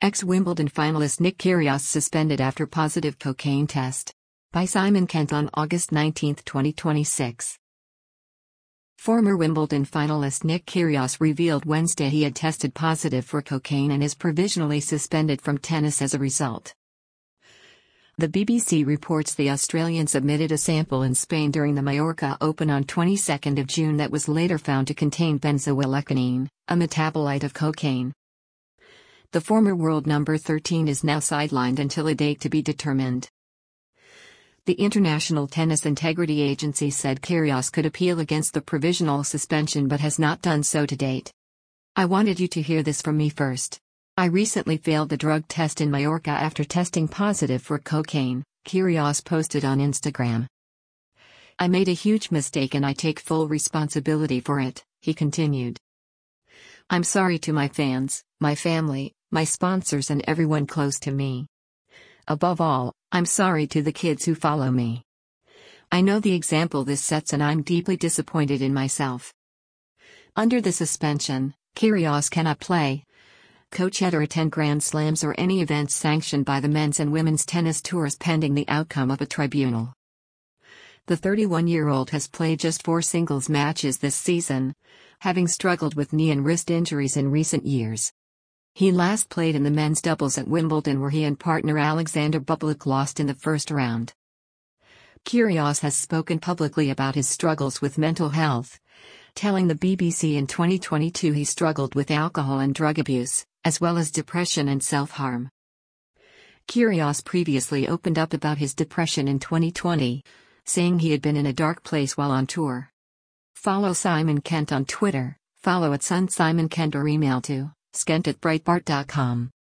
Ex-Wimbledon finalist Nick Kyrgios suspended after positive cocaine test. By Simon Kent on August 19, 2026. Former Wimbledon finalist Nick Kyrgios revealed Wednesday he had tested positive for cocaine and is provisionally suspended from tennis as a result. The BBC reports the Australian submitted a sample in Spain during the Mallorca Open on 22 June that was later found to contain benzoylecgonine, a metabolite of cocaine. The former world number 13 is now sidelined until a date to be determined. The International Tennis Integrity Agency said Kyrgios could appeal against the provisional suspension but has not done so to date. "I wanted you to hear this from me first. I recently failed the drug test in Mallorca after testing positive for cocaine," Kyrgios posted on Instagram. "I made a huge mistake and I take full responsibility for it," he continued. "I'm sorry to my fans, my family, my sponsors and everyone close to me. Above all, I'm sorry to the kids who follow me. I know the example this sets and I'm deeply disappointed in myself." Under the suspension, Kyrgios cannot play, coach or attend Grand Slams or any events sanctioned by the men's and women's tennis tours pending the outcome of a tribunal. The 31-year-old has played just 4 singles matches this season, having struggled with knee and wrist injuries in recent years. He last played in the men's doubles at Wimbledon where he and partner Alexander Bublik lost in the first round. Kyrgios has spoken publicly about his struggles with mental health, telling the BBC in 2022 he struggled with alcohol and drug abuse, as well as depression and self-harm. Kyrgios previously opened up about his depression in 2020, saying he had been in a dark place while on tour. Follow Simon Kent on Twitter, follow @SunSimonKent or email to skent@breitbart.com.